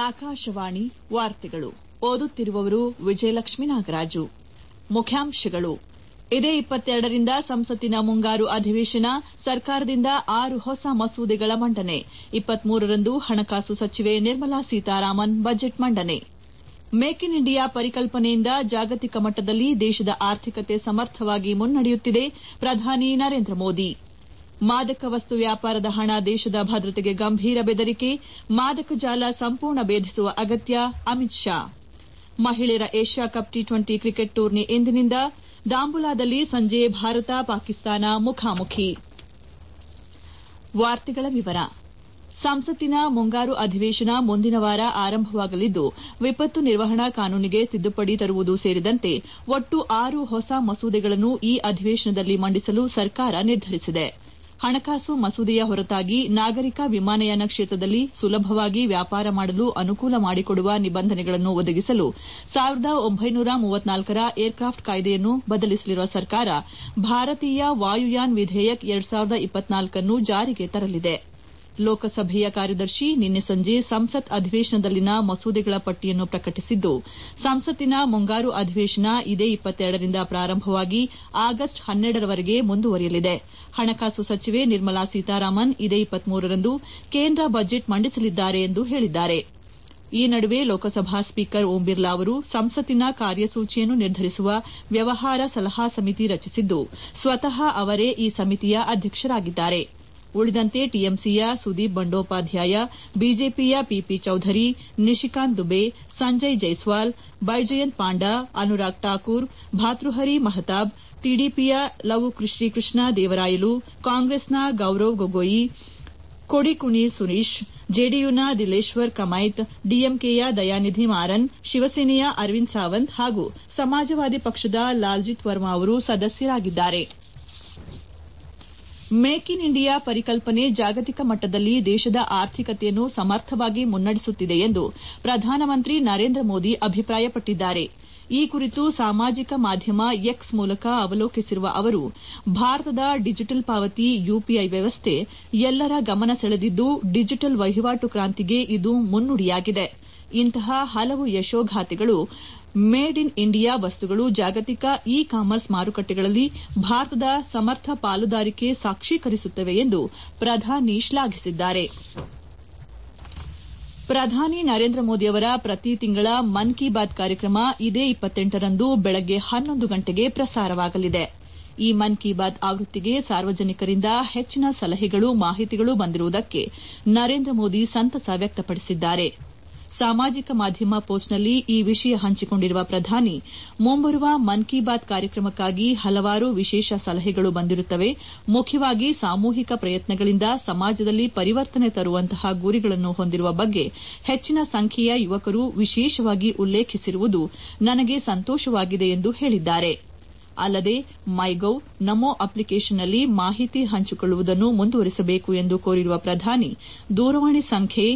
ಆಕಾಶವಾಣಿ ವಾರ್ತೆಗಳು ಓದುತ್ತಿರುವವರು ವಿಜಯಲಕ್ಷ್ಮೀ ನಾಗರಾಜು. ಮುಖ್ಯಾಂಶಗಳು: ಇದೇ 22ರಿಂದ ಸಂಸತ್ತಿನ ಮುಂಗಾರು ಅಧಿವೇಶನ, ಸರ್ಕಾರದಿಂದ 6 ಹೊಸ ಮಸೂದೆಗಳ ಮಂಡನೆ. 23ರಂದು ಹಣಕಾಸು ಸಚಿವೆ ನಿರ್ಮಲಾ ಸೀತಾರಾಮನ್ ಬಜೆಟ್ ಮಂಡನೆ. ಮೇಕ್ ಇನ್ ಇಂಡಿಯಾ ಪರಿಕಲ್ಪನೆಯಿಂದ ಜಾಗತಿಕ ಮಟ್ಟದಲ್ಲಿ ದೇಶದ ಆರ್ಥಿಕತೆ ಸಮರ್ಥವಾಗಿ ಮುನ್ನಡೆಯುತ್ತಿದೆ, ಪ್ರಧಾನಿ ನರೇಂದ್ರ ಮೋದಿ. ಮಾದಕ ವಸ್ತು ವ್ಯಾಪಾರದ ಹಣ ದೇಶದ ಭದ್ರತೆಗೆ ಗಂಭೀರ ಬೆದರಿಕೆ, ಮಾದಕ ಜಾಲ ಸಂಪೂರ್ಣ ಭೇದಿಸುವ ಅಗತ್ಯ, ಅಮಿತ್ ಶಾ. ಮಹಿಳೆಯರ ಏಷ್ಯಾ ಕಪ್ ಟಿ20 ಕ್ರಿಕೆಟ್ ಟೂರ್ನಿ ಇಂದಿನಿಂದ ದಾಂಬುಲಾದಲ್ಲಿ ಸಂಜೆ ಭಾರತ ಪಾಕಿಸ್ತಾನ ಮುಖಾಮುಖಿ. ಸಂಸತ್ತಿನ ಮುಂಗಾರು ಅಧಿವೇಶನ ಮುಂದಿನ ವಾರ ಆರಂಭವಾಗಲಿದ್ದು, ವಿಪತ್ತು ನಿರ್ವಹಣಾ ಕಾನೂನಿಗೆ ತಿದ್ದುಪಡಿ ತರುವುದು ಸೇರಿದಂತೆ ಒಟ್ಟು 6 ಹೊಸ ಮಸೂದೆಗಳನ್ನು ಈ ಅಧಿವೇಶನದಲ್ಲಿ ಮಂಡಿಸಲು ಸರ್ಕಾರ ನಿರ್ಧರಿಸಿದೆ. ಹಣಕಾಸು ಮಸೂದೆಯ ಹೊರತಾಗಿ ನಾಗರಿಕ ವಿಮಾನಯಾನ ಕ್ಷೇತ್ರದಲ್ಲಿ ಸುಲಭವಾಗಿ ವ್ಯಾಪಾರ ಮಾಡಲು ಅನುಕೂಲ ಮಾಡಿಕೊಡುವ ನಿಬಂಧನೆಗಳನ್ನು ಒದಗಿಸಲು 1934ರ ಏರ್ಕ್ರಾಫ್ಟ್ ಕಾಯ್ದೆಯನ್ನು ಬದಲಿಸಲಿರುವ ಸರ್ಕಾರ ಭಾರತೀಯ ವಾಯುಯಾನ್ ವಿಧೇಯಕ್ 2024 ಅನ್ನು ಜಾರಿಗೆ ತರಲಿದೆ. ಲೋಕಸಭೆಯ ಕಾರ್ಯದರ್ಶಿ ನಿನ್ನೆ ಸಂಜೆ ಸಂಸತ್ ಅಧಿವೇಶನದಲ್ಲಿನ ಮಸೂದೆಗಳ ಪಟ್ಟಿಯನ್ನು ಪ್ರಕಟಿಸಿದ್ದು, ಸಂಸತ್ತಿನ ಮುಂಗಾರು ಅಧಿವೇಶನ ಇದೇ 22ರಿಂದ ಪ್ರಾರಂಭವಾಗಿ ಆಗಸ್ಟ್ 12ರವರೆಗೆ ಮುಂದುವರಿಯಲಿದೆ. ಹಣಕಾಸು ಸಚಿವೆ ನಿರ್ಮಲಾ ಸೀತಾರಾಮನ್ ಇದೇ 23ರಂದು ಕೇಂದ್ರ ಬಜೆಟ್ ಮಂಡಿಸಲಿದ್ದಾರೆ ಎಂದು ಹೇಳಿದ್ದಾರೆ. ಈ ನಡುವೆ ಲೋಕಸಭಾ ಸ್ಪೀಕರ್ ಓಂ ಬಿರ್ಲಾ ಅವರು ಸಂಸತ್ತಿನ ಕಾರ್ಯಸೂಚಿಯನ್ನು ನಿರ್ಧರಿಸುವ ವ್ಯವಹಾರ ಸಲಹಾ ಸಮಿತಿ ರಚಿಸಿದ್ದು, ಸ್ವತಃ ಅವರೇ ಈ ಸಮಿತಿಯ ಅಧ್ಯಕ್ಷರಾಗಿದ್ದಾರೆ. ಉಳಿದಂತೆ ಟಿಎಂಸಿಯ ಸುದೀಪ್ ಬಂಡೋಪಾಧ್ಯಾಯ, ಬಿಜೆಪಿಯ ಪಿಪಿ ಚೌಧರಿ, ನಿಶಿಕಾಂತ್ ದುಬೆ, ಸಂಜಯ್ ಜೈಸ್ವಾಲ್, ಬೈಜಯಂತ್ ಪಾಂಡಾ, ಅನುರಾಗ್ ಠಾಕೂರ್, ಭಾತೃಹರಿ ಮಹತಾಬ್, ಟಿಡಿಪಿಯ ಲವು ಶ್ರೀಕೃಷ್ಣ ದೇವರಾಯಲು, ಕಾಂಗ್ರೆಸ್ನ ಗೌರವ್ ಗೊಗೊಯಿ, ಕೊಡಿಕುನಿ ಸುನೀಶ್, ಜೆಡಿಯುನ ದಿಲೇಶ್ವರ್ ಕಮೈತ್, ಡಿಎಂಕೆಯ ದಯಾನಿಧಿ ಮಾರನ್, ಶಿವಸೇನೆಯ ಅರವಿಂದ್ ಸಾವಂತ್ ಹಾಗೂ ಸಮಾಜವಾದಿ ಪಕ್ಷದ ಲಾಲ್ಜಿತ್ ವರ್ಮಾ ಅವರು ಸದಸ್ಯರಾಗಿದ್ದಾರೆ. ಮೇಕ್ ಇನ್ ಇಂಡಿಯಾ ಪರಿಕಲ್ಪನೆ ಜಾಗತಿಕ ಮಟ್ಟದಲ್ಲಿ ದೇಶದ ಆರ್ಥಿಕತೆಯನ್ನು ಸಮರ್ಥವಾಗಿ ಮುನ್ನಡೆಸುತ್ತಿದೆ ಎಂದು ಪ್ರಧಾನಮಂತ್ರಿ ನರೇಂದ್ರ ಮೋದಿ ಅಭಿಪ್ರಾಯಪಟ್ಟಿದ್ದಾರೆ. ಈ ಕುರಿತು ಸಾಮಾಜಿಕ ಮಾಧ್ಯಮ ಎಕ್ಸ್ ಮೂಲಕ ಅವಲೋಕಿಸಿರುವ ಅವರು, ಭಾರತದ ಡಿಜಿಟಲ್ ಪಾವತಿ ಯುಪಿಐ ವ್ಯವಸ್ಥೆ ಎಲ್ಲರ ಗಮನ ಸೆಳೆದಿದ್ದು, ಡಿಜಿಟಲ್ ವಹಿವಾಟು ಕ್ರಾಂತಿಗೆ ಇದು ಮುನ್ನುಡಿಯಾಗಿದೆ. ಇಂತಹ ಹಲವು ಯಶೋಗಾಥೆಗಳು ಮೇಡ್ ಇನ್ ಇಂಡಿಯಾ ವಸ್ತುಗಳು ಜಾಗತಿಕ ಇ ಕಾಮರ್ಸ್ ಮಾರುಕಟ್ಟೆಗಳಲ್ಲಿ ಭಾರತದ ಸಮರ್ಥ ಪಾಲುದಾರಿಕೆ ಸಾಕ್ಷೀಕರಿಸುತ್ತವೆ ಎಂದು ಪ್ರಧಾನಿ ಶ್ಲಾಘಿಸಿದ್ದಾರೆ. ಪ್ರಧಾನಿ ನರೇಂದ್ರ ಮೋದಿಯವರ ಪ್ರತಿ ತಿಂಗಳ ಮನ್ ಕಿ ಬಾತ್ ಕಾರ್ಯಕ್ರಮ ಇದೇ 28ರಂದು ಬೆಳಗ್ಗೆ 11 ಗಂಟೆಗೆ ಪ್ರಸಾರವಾಗಲಿದೆ. ಈ ಮನ್ ಕಿ ಬಾತ್ ಆವೃತ್ತಿಗೆ ಸಾರ್ವಜನಿಕರಿಂದ ಹೆಚ್ಚಿನ ಸಲಹೆಗಳು, ಮಾಹಿತಿಗಳು ಬಂದಿರುವುದಕ್ಕೆ ನರೇಂದ್ರ ಮೋದಿ ಸಂತಸ ವ್ಯಕ್ತಪಡಿಸಿದ್ದಾರೆ. ಸಾಮಾಜಿಕ ಮಾಧ್ಯಮ ಪೋಸ್ಟ್ನಲ್ಲಿ ಈ ವಿಷಯ ಹಂಚಿಕೊಂಡಿರುವ ಪ್ರಧಾನಿ, ಮುಂಬರುವ ಮನ್ ಕಿ ಬಾತ್ ಕಾರ್ಯಕ್ರಮಕ್ಕಾಗಿ ಹಲವಾರು ವಿಶೇಷ ಸಲಹೆಗಳು ಬಂದಿರುತ್ತವೆ. ಮುಖ್ಯವಾಗಿ ಸಾಮೂಹಿಕ ಪ್ರಯತ್ನಗಳಿಂದ ಸಮಾಜದಲ್ಲಿ ಪರಿವರ್ತನೆ ತರುವಂತಹ ಗುರಿಗಳನ್ನು ಹೊಂದಿರುವ ಬಗ್ಗೆ ಹೆಚ್ಚಿನ ಸಂಖ್ಯೆಯ ಯುವಕರು ವಿಶೇಷವಾಗಿ ಉಲ್ಲೇಖಿಸಿರುವುದು ನನಗೆ ಸಂತೋಷವಾಗಿದೆ ಎಂದು ಹೇಳಿದ್ದಾರೆ. ಅಲ್ಲದೆ ಮೈಗೌ, ನಮೋ ಅಪ್ಲಿಕೇಷನ್ನಲ್ಲಿ ಮಾಹಿತಿ ಹಂಚಿಕೊಳ್ಳುವುದನ್ನು ಮುಂದುವರಿಸಬೇಕು ಎಂದು ಕೋರಿರುವ ಪ್ರಧಾನಿ, ದೂರವಾಣಿ ಸಂಖ್ಯೆ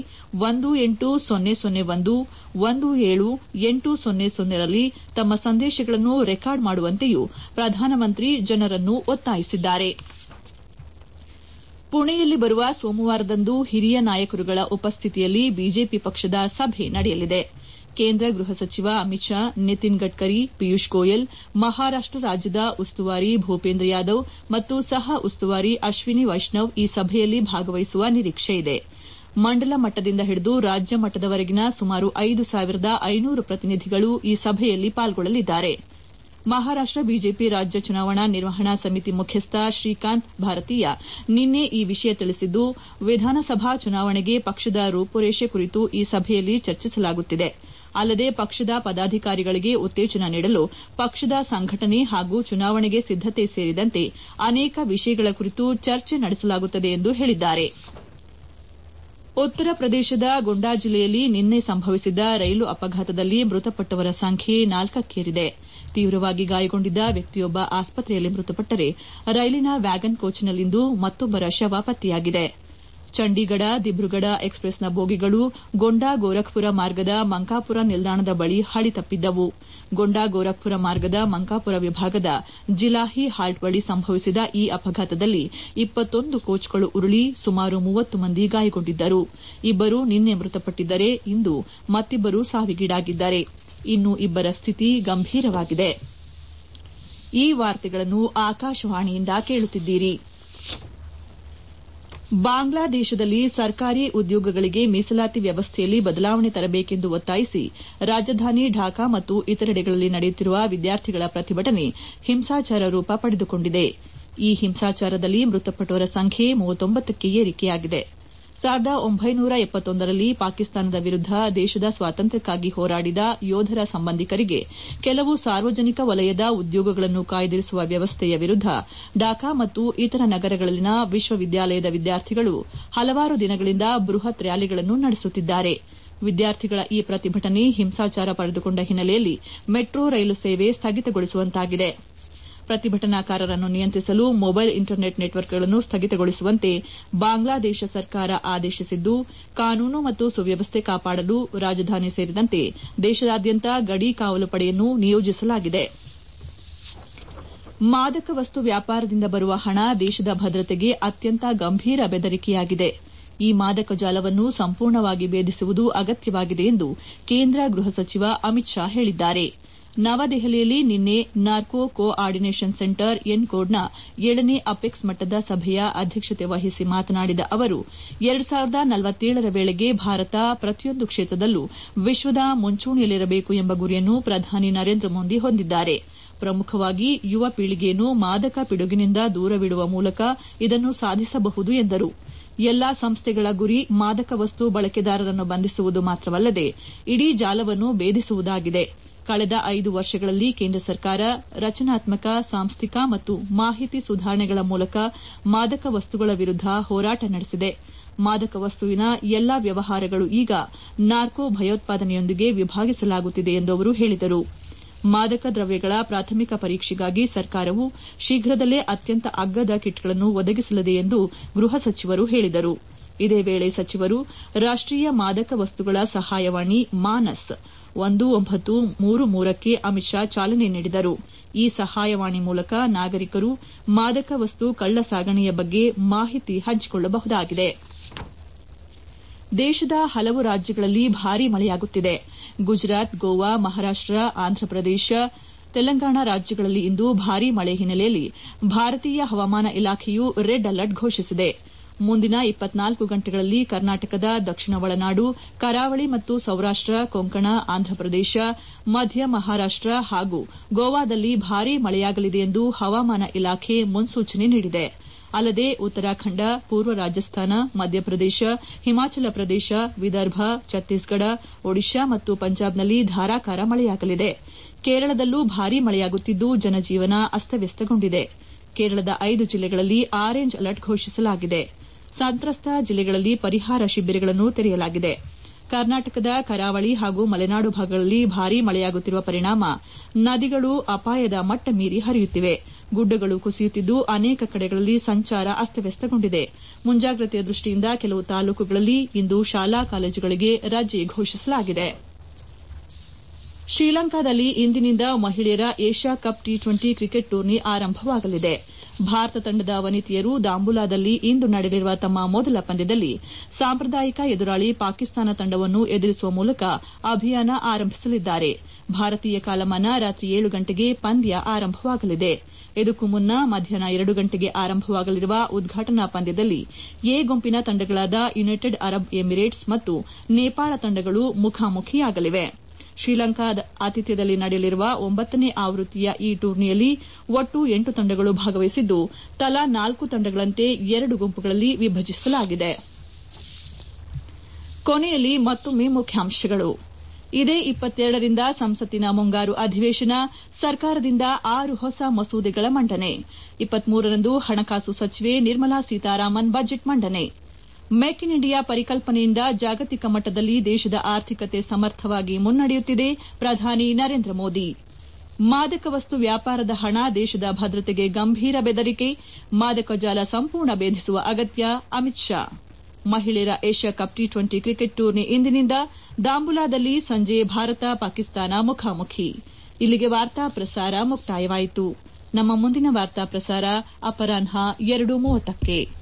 18001178800ರಲ್ಲಿ ತಮ್ಮ ಸಂದೇಶಗಳನ್ನು ರೆಕಾರ್ಡ್ ಮಾಡುವಂತೆಯೂ ಪ್ರಧಾನಮಂತ್ರಿ ಜನರನ್ನು ಒತ್ತಾಯಿಸಿದ್ದಾರೆ. ಪುಣೆಯಲ್ಲಿ ಬರುವ ಸೋಮವಾರದಂದು ಹಿರಿಯ ನಾಯಕರುಗಳ ಉಪಸ್ಥಿತಿಯಲ್ಲಿ ಬಿಜೆಪಿ ಪಕ್ಷದ ಸಭೆ ನಡೆಯಲಿದೆ. ಕೇಂದ್ರ ಗೃಹ ಸಚಿವ ಅಮಿತ್ ಶಾ, ನಿತಿನ್ ಗಡ್ಕರಿ, ಪಿಯೂಷ್ ಗೋಯಲ್, ಮಹಾರಾಷ್ಟ ರಾಜ್ಯದ ಉಸ್ತುವಾರಿ ಭೂಪೇಂದ್ರ ಯಾದವ್ ಮತ್ತು ಸಹ ಉಸ್ತುವಾರಿ ಅಶ್ವಿನಿ ವೈಷ್ಣವ್ ಈ ಸಭೆಯಲ್ಲಿ ಭಾಗವಹಿಸುವ ನಿರೀಕ್ಷೆಯಿದೆ. ಮಂಡಲ ಮಟ್ಟದಿಂದ ಹಿಡಿದು ರಾಜ್ಯ ಮಟ್ಟದವರೆಗಿನ ಸುಮಾರು 5,500 ಪ್ರತಿನಿಧಿಗಳು ಈ ಸಭೆಯಲ್ಲಿ ಪಾಲ್ಗೊಳ್ಳಲಿದ್ದಾರೆ. ಮಹಾರಾಷ್ಟ ಬಿಜೆಪಿ ರಾಜ್ಯ ಚುನಾವಣಾ ನಿರ್ವಹಣಾ ಸಮಿತಿ ಮುಖ್ಯಸ್ಥ ಶ್ರೀಕಾಂತ್ ಭಾರತೀಯ ನಿನ್ನೆ ಈ ವಿಷಯ ತಿಳಿಸಿದ್ದು, ವಿಧಾನಸಭಾ ಚುನಾವಣೆಗೆ ಪಕ್ಷದ ರೂಪುರೇಷೆ ಕುರಿತು ಈ ಸಭೆಯಲ್ಲಿ ಚರ್ಚಿಸಲಾಗುತ್ತಿದೆ. ಅಲ್ಲದೆ ಪಕ್ಷದ ಪದಾಧಿಕಾರಿಗಳಿಗೆ ಉತ್ತೇಜನ ನೀಡಲು ಪಕ್ಷದ ಸಂಘಟನೆ ಹಾಗೂ ಚುನಾವಣೆಗೆ ಸಿದ್ದತೆ ಸೇರಿದಂತೆ ಅನೇಕ ವಿಷಯಗಳ ಕುರಿತು ಚರ್ಚೆ ನಡೆಸಲಾಗುತ್ತದೆ ಎಂದು ಹೇಳಿದ್ದಾರೆ. ಉತ್ತರ ಪ್ರದೇಶದ ಗುಂಡಾ ಜಿಲ್ಲೆಯಲ್ಲಿ ನಿನ್ನೆ ಸಂಭವಿಸಿದ ರೈಲು ಅಪಘಾತದಲ್ಲಿ ಮೃತಪಟ್ಟವರ ಸಂಖ್ಯೆ 4ಕ್ಕೇರಿದೆ. ತೀವ್ರವಾಗಿ ಗಾಯಗೊಂಡಿದ್ದ ವ್ಯಕ್ತಿಯೊಬ್ಬ ಆಸ್ಪತ್ರೆಯಲ್ಲಿ ಮೃತಪಟ್ಟರೆ, ರೈಲಿನ ವ್ಯಾಗನ್ ಕೋಚ್ನಲ್ಲಿಂದು ಮತ್ತೊಬ್ಬರ ಶವ ಪತ್ತೆಯಾಗಿದೆ. ಚಂಡೀಗಢ ದಿಬ್ರುಗಢ ಎಕ್ಸ್ಪ್ರೆಸ್ನ ಬೋಗಿಗಳು ಗೊಂಡಾ ಗೋರಖ್ಪುರ ಮಾರ್ಗದ ಮಂಕಾಪುರ ನಿಲ್ದಾಣದ ಬಳಿ ಹಳಿ ತಪ್ಪಿದ್ದವು. ಗೊಂಡಾ ಗೋರಖ್ಪುರ ಮಾರ್ಗದ ಮಂಕಾಪುರ ವಿಭಾಗದ ಜಿಲಾಹಿ ಹಾಲ್ಟ್ ಬಳಿ ಸಂಭವಿಸಿದ ಈ ಅಪಘಾತದಲ್ಲಿ 21 ಕೋಚ್ಗಳು ಉರುಳಿ ಸುಮಾರು 30 ಮಂದಿ ಗಾಯಗೊಂಡಿದ್ದರು. ಇಬ್ಬರು ನಿನ್ನೆ ಮೃತಪಟ್ಟಿದ್ದರೆ ಇಂದು ಮತ್ತಿಬ್ಬರು ಸಾವಿಗೀಡಾಗಿದ್ದಾರೆ. ಇನ್ನು ಇಬ್ಬರ ಸ್ಥಿತಿ ಗಂಭೀರವಾಗಿದೆ. ಈ ವಾರ್ತೆಗಳನ್ನು ಆಕಾಶವಾಣಿಯಿಂದ ಕೇಳುತ್ತಿದ್ದೀರಿ. ಬಾಂಗ್ಲಾದೇಶದಲ್ಲಿ ಸರ್ಕಾರಿ ಉದ್ಯೋಗಗಳಿಗೆ ಮೀಸಲಾತಿ ವ್ಯವಸ್ಥೆಯಲ್ಲಿ ಬದಲಾವಣೆ ತರಬೇಕೆಂದು ಒತ್ತಾಯಿಸಿ ರಾಜಧಾನಿ ಢಾಕಾ ಮತ್ತು ಇತರೆಡೆಗಳಲ್ಲಿ ನಡೆಯುತ್ತಿರುವ ವಿದ್ಯಾರ್ಥಿಗಳ ಪ್ರತಿಭಟನೆ ಹಿಂಸಾಚಾರ ರೂಪ ಪಡೆದುಕೊಂಡಿದೆ. ಈ ಹಿಂಸಾಚಾರದಲ್ಲಿ ಮೃತಪಟ್ಟವರ ಸಂಖ್ಯೆ 39ಕ್ಕೆ ಏರಿಕೆಯಾಗಿದೆ. 1971ರಲ್ಲಿ ಪಾಕಿಸ್ತಾನದ ವಿರುದ್ದ ದೇಶದ ಸ್ವಾತಂತ್ರ್ಯಕ್ಕಾಗಿ ಹೋರಾಡಿದ ಯೋಧರ ಸಂಬಂಧಿಕರಿಗೆ ಕೆಲವು ಸಾರ್ವಜನಿಕ ವಲಯದ ಉದ್ಯೋಗಗಳನ್ನು ಕಾಯ್ದಿರಿಸುವ ವ್ಯವಸ್ಥೆಯ ವಿರುದ್ದ ಢಾಕಾ ಮತ್ತು ಇತರ ನಗರಗಳಲ್ಲಿನ ವಿಶ್ವವಿದ್ಯಾಲಯದ ವಿದ್ಯಾರ್ಥಿಗಳು ಹಲವಾರು ದಿನಗಳಿಂದ ಬೃಹತ್ ರ್ಯಾಲಿಗಳನ್ನು ನಡೆಸುತ್ತಿದ್ದಾರೆ. ವಿದ್ಯಾರ್ಥಿಗಳ ಈ ಪ್ರತಿಭಟನೆ ಹಿಂಸಾಚಾರ ಪಡೆದುಕೊಂಡ ಹಿನ್ನೆಲೆಯಲ್ಲಿ ಮೆಟ್ರೋ ರೈಲು ಸೇವೆ ಸ್ಥಗಿತಗೊಳಿಸುವಂತಾಗಿದೆ. ಪ್ರತಿಭಟನಾಕಾರರನ್ನು ನಿಯಂತ್ರಿಸಲು ಮೊಬೈಲ್ ಇಂಟರ್ನೆಟ್ ನೆಟ್ವರ್ಕ್ಗಳನ್ನು ಸ್ಥಗಿತಗೊಳಿಸುವಂತೆ ಬಾಂಗ್ಲಾದೇಶ ಸರ್ಕಾರ ಆದೇಶಿಸಿದ್ದು, ಕಾನೂನು ಮತ್ತು ಸುವ್ಯವಸ್ಥೆ ಕಾಪಾಡಲು ರಾಜಧಾನಿ ಸೇರಿದಂತೆ ದೇಶದಾದ್ಯಂತ ಗಡಿ ಕಾವಲು ಪಡೆಯನ್ನು ನಿಯೋಜಿಸಲಾಗಿದೆ. ಮಾದಕ ವಸ್ತು ವ್ಯಾಪಾರದಿಂದ ಬರುವ ಹಣ ದೇಶದ ಭದ್ರತೆಗೆ ಅತ್ಯಂತ ಗಂಭೀರ ಬೆದರಿಕೆಯಾಗಿದೆ. ಈ ಮಾದಕ ಜಾಲವನ್ನು ಸಂಪೂರ್ಣವಾಗಿ ಭೇದಿಸುವುದು ಅಗತ್ಯವಾಗಿದೆ ಎಂದು ಕೇಂದ್ರ ಗೃಹ ಸಚಿವ ಅಮಿತ್ ಶಾ ಹೇಳಿದ್ದಾರೆ. ನವದೆಹಲಿಯಲ್ಲಿ ನಿನ್ನೆ ನಾರ್ಕೋ ಕೋಆರ್ಡಿನೇಷನ್ ಸೆಂಟರ್ ಎನ್ಕೋಡ್ನ 7ನೇ ಅಪೆಕ್ಸ್ ಮಟ್ಟದ ಸಭೆಯ ಅಧ್ಯಕ್ಷತೆ ವಹಿಸಿ ಮಾತನಾಡಿದ ಅವರು 2047ರ ವೇಳೆಗೆ ಭಾರತ ಪ್ರತಿಯೊಂದು ಕ್ಷೇತ್ರದಲ್ಲೂ ವಿಶ್ವದ ಮುಂಚೂಣಿಯಲ್ಲಿರಬೇಕು ಎಂಬ ಗುರಿಯನ್ನು ಪ್ರಧಾನಿ ನರೇಂದ್ರ ಮೋದಿ ಹೊಂದಿದ್ದಾರೆ. ಪ್ರಮುಖವಾಗಿ ಯುವ ಪೀಳಿಗೆಯನ್ನು ಮಾದಕ ಪಿಡುಗಿನಿಂದ ದೂರವಿಡುವ ಮೂಲಕ ಇದನ್ನು ಸಾಧಿಸಬಹುದು ಎಂದರು. ಎಲ್ಲಾ ಸಂಸ್ಥೆಗಳ ಗುರಿ ಮಾದಕ ವಸ್ತು ಬಳಕೆದಾರರನ್ನು ಬಂಧಿಸುವುದು ಮಾತ್ರವಲ್ಲದೆ ಇಡೀ ಜಾಲವನ್ನು ಭೇದಿಸುವುದಾಗಿದೆ. ಕಳೆದ 5 ವರ್ಷಗಳಲ್ಲಿ ಕೇಂದ್ರ ಸರ್ಕಾರ ರಚನಾತ್ಮಕ, ಸಾಂಸ್ಥಿಕ ಮತ್ತು ಮಾಹಿತಿ ಸುಧಾರಣೆಗಳ ಮೂಲಕ ಮಾದಕ ವಸ್ತುಗಳ ವಿರುದ್ದ ಹೋರಾಟ ನಡೆಸಿದೆ. ಮಾದಕ ವಸ್ತುವಿನ ಎಲ್ಲಾ ವ್ಯವಹಾರಗಳು ಈಗ ನಾರ್ಕೋ ಭಯೋತ್ಪಾದನೆಯೊಂದಿಗೆ ವಿಭಾಗಿಸಲಾಗುತ್ತಿದೆ ಎಂದು ಅವರು ಹೇಳಿದರು. ಮಾದಕ ದ್ರವ್ಯಗಳ ಪ್ರಾಥಮಿಕ ಪರೀಕ್ಷೆಗಾಗಿ ಸರ್ಕಾರವು ಶೀಘ್ರದಲ್ಲೇ ಅತ್ಯಂತ ಅಗ್ಗದ ಕಿಟ್ಗಳನ್ನು ಒದಗಿಸಲಿದೆ ಎಂದು ಗೃಹ ಸಚಿವರು ಹೇಳಿದರು. ಇದೇ ವೇಳೆ ಸಚಿವರು ರಾಷ್ಟೀಯ ಮಾದಕ ವಸ್ತುಗಳ ಸಹಾಯವಾಣಿ ಮಾನಸ್ 1933ಕ್ಕೆ ಅಮಿತ್ ಶಾ ಚಾಲನೆ ನೀಡಿದರು. ಈ ಸಹಾಯವಾಣಿ ಮೂಲಕ ನಾಗರಿಕರು ಮಾದಕ ವಸ್ತು ಕಳ್ಳ ಸಾಗಣೆಯ ಬಗ್ಗೆ ಮಾಹಿತಿ ಹಂಚಿಕೊಳ್ಳಬಹುದಾಗಿದೆ. ದೇಶದ ಹಲವು ರಾಜ್ಯಗಳಲ್ಲಿ ಭಾರೀ ಮಳೆಯಾಗುತ್ತಿದೆ. ಗುಜರಾತ್, ಗೋವಾ, ಮಹಾರಾಷ್ಟ, ಆಂಧ್ರಪ್ರದೇಶ, ತೆಲಂಗಾಣ ರಾಜ್ಯಗಳಲ್ಲಿ ಇಂದು ಭಾರೀ ಮಳೆ ಹಿನ್ನೆಲೆಯಲ್ಲಿ ಭಾರತೀಯ ಹವಾಮಾನ ಇಲಾಖೆಯು ರೆಡ್ ಅಲರ್ಟ್ ಘೋಷಿಸಿದೆ. ಮುಂದಿನ 24 ಗಂಟೆಗಳಲ್ಲಿ ಕರ್ನಾಟಕದ ದಕ್ಷಿಣ ಒಳನಾಡು, ಕರಾವಳಿ ಮತ್ತು ಸೌರಾಷ್ಟ, ಕೊಂಕಣ, ಆಂಧ್ರಪ್ರದೇಶ, ಮಧ್ಯ ಮಹಾರಾಷ್ಟ ಹಾಗೂ ಗೋವಾದಲ್ಲಿ ಭಾರೀ ಮಳೆಯಾಗಲಿದೆ ಎಂದು ಹವಾಮಾನ ಇಲಾಖೆ ಮುನ್ಸೂಚನೆ ನೀಡಿದೆ. ಅಲ್ಲದೆ ಉತ್ತರಾಖಂಡ, ಪೂರ್ವ ರಾಜಸ್ಥಾನ, ಮಧ್ಯಪ್ರದೇಶ, ಹಿಮಾಚಲ ಪ್ರದೇಶ, ವಿದರ್ಭ, ಛತ್ತೀಸ್ಗಢ, ಒಡಿಶಾ ಮತ್ತು ಪಂಜಾಬ್ನಲ್ಲಿ ಧಾರಾಕಾರ ಮಳೆಯಾಗಲಿದೆ. ಕೇರಳದಲ್ಲೂ ಭಾರೀ ಮಳೆಯಾಗುತ್ತಿದ್ದು ಜನಜೀವನ ಅಸ್ತವ್ಯಸ್ತಗೊಂಡಿದೆ. ಕೇರಳದ 5 ಜಿಲ್ಲೆಗಳಲ್ಲಿ ಆರೆಂಜ್ ಅಲರ್ಟ್ ಘೋಷಿಸಲಾಗಿದೆ. ಸಂತ್ರಸ್ತ ಜಿಲ್ಲೆಗಳಲ್ಲಿ ಪರಿಹಾರ ಶಿಬಿರಗಳನ್ನು ತೆರೆಯಲಾಗಿದೆ. ಕರ್ನಾಟಕದ ಕರಾವಳಿ ಹಾಗೂ ಮಲೆನಾಡು ಭಾಗಗಳಲ್ಲಿ ಭಾರೀ ಮಳೆಯಾಗುತ್ತಿರುವ ಪರಿಣಾಮ ನದಿಗಳು ಅಪಾಯದ ಮಟ್ಟ ಮೀರಿ ಹರಿಯುತ್ತಿವೆ. ಗುಡ್ಡಗಳು ಕುಸಿಯುತ್ತಿದ್ದು ಅನೇಕ ಕಡೆಗಳಲ್ಲಿ ಸಂಚಾರ ಅಸ್ತವ್ಯಸ್ತಗೊಂಡಿದೆ. ಮುಂಜಾಗ್ರತೆಯ ದೃಷ್ಟಿಯಿಂದ ಕೆಲವು ತಾಲೂಕುಗಳಲ್ಲಿ ಇಂದು ಶಾಲಾ ಕಾಲೇಜುಗಳಿಗೆ ರಜೆ ಘೋಷಿಸಲಾಗಿದೆ. ಶ್ರೀಲಂಕಾದಲ್ಲಿ ಇಂದಿನಿಂದ ಮಹಿಳೆಯರ ಏಷ್ಯಾ ಕಪ್ ಟಿ20 ಕ್ರಿಕೆಟ್ ಟೂರ್ನಿ ಆರಂಭವಾಗಲಿದೆ. ಭಾರತ ತಂಡದ ವನಿತೆಯರು ದಾಂಬುಲಾದಲ್ಲಿ ಇಂದು ನಡೆಯಲಿರುವ ತಮ್ಮ ಮೊದಲ ಪಂದ್ಯದಲ್ಲಿ ಸಾಂಪ್ರದಾಯಿಕ ಎದುರಾಳಿ ಪಾಕಿಸ್ತಾನ ತಂಡವನ್ನು ಎದುರಿಸುವ ಮೂಲಕ ಅಭಿಯಾನ ಆರಂಭಿಸಲಿದ್ದಾರೆ. ಭಾರತೀಯ ಕಾಲಮಾನ ರಾತ್ರಿ 7 ಗಂಟೆಗೆ ಪಂದ್ಯ ಆರಂಭವಾಗಲಿದೆ. ಇದಕ್ಕೂ ಮುನ್ನ ಮಧ್ಯಾಹ್ನ 2 ಗಂಟೆಗೆ ಆರಂಭವಾಗಲಿರುವ ಉದ್ಘಾಟನಾ ಪಂದ್ಯದಲ್ಲಿ ಎ ಗುಂಪಿನ ತಂಡಗಳಾದ ಯುನೈಟೆಡ್ ಅರಬ್ ಎಮಿರೇಟ್ಸ್ ಮತ್ತು ನೇಪಾಳ ತಂಡಗಳು ಮುಖಾಮುಖಿಯಾಗಲಿವೆ. ಶ್ರೀಲಂಕಾದ ಆತಿಥ್ಯದಲ್ಲಿ ನಡೆಯಲಿರುವ 9ನೇ ಆವೃತ್ತಿಯ ಈ ಟೂರ್ನಿಯಲ್ಲಿ ಒಟ್ಟು 8 ತಂಡಗಳು ಭಾಗವಹಿಸಿದ್ದು ತಲಾ 4 ತಂಡಗಳಂತೆ 2 ಗುಂಪುಗಳಲ್ಲಿ ವಿಭಜಿಸಲಾಗಿದೆ. ಕೊನೆಯಲ್ಲಿ ಮತ್ತೊಮ್ಮೆ ಮುಖ್ಯಾಂಶಗಳು. ಇದೇ 22ರಿಂದ ಸಂಸತ್ತಿನ ಮುಂಗಾರು ಅಧಿವೇಶನ, ಸರ್ಕಾರದಿಂದ 6 ಹೊಸ ಮಸೂದೆಗಳ ಮಂಡನೆ. 23ರಂದು ಹಣಕಾಸು ಸಚಿವೆ ನಿರ್ಮಲಾ ಸೀತಾರಾಮನ್ ಬಜೆಟ್ ಮಂಡನೆ. ಮೇಕ್ ಇನ್ ಇಂಡಿಯಾ ಪರಿಕಲ್ಪನೆಯಿಂದ ಜಾಗತಿಕ ಮಟ್ಟದಲ್ಲಿ ದೇಶದ ಆರ್ಥಿಕತೆ ಸಮರ್ಥವಾಗಿ ಮುನ್ನಡೆಯುತ್ತಿದೆ, ಪ್ರಧಾನಿ ನರೇಂದ್ರ ಮೋದಿ. ಮಾದಕ ವಸ್ತು ವ್ಯಾಪಾರದ ಹಣ ದೇಶದ ಭದ್ರತೆಗೆ ಗಂಭೀರ ಬೆದರಿಕೆ, ಮಾದಕ ಜಾಲ ಸಂಪೂರ್ಣ ಭೇದಿಸುವ ಅಗತ್ಯ, ಅಮಿತ್ ಶಾ. ಮಹಿಳೆಯರ ಏಷ್ಯಾ ಕಪ್ ಟಿ20 ಕ್ರಿಕೆಟ್ ಟೂರ್ನಿ ಇಂದಿನಿಂದ ದಾಂಬುಲಾದಲ್ಲಿ ಸಂಜೆ ಭಾರತ ಪಾಕಿಸ್ತಾನ ಮುಖಾಮುಖಿ. ಇಲ್ಲಿಗೆ ವಾರ್ತಾ ಪ್ರಸಾರ ಮುಕ್ತಾಯವಾಯಿತು. ನಮ್ಮ ಮುಂದಿನ ವಾರ್ತಾ ಪ್ರಸಾರ ಅಪರಾಹ್ನ 2:30ಕ್ಕೆ.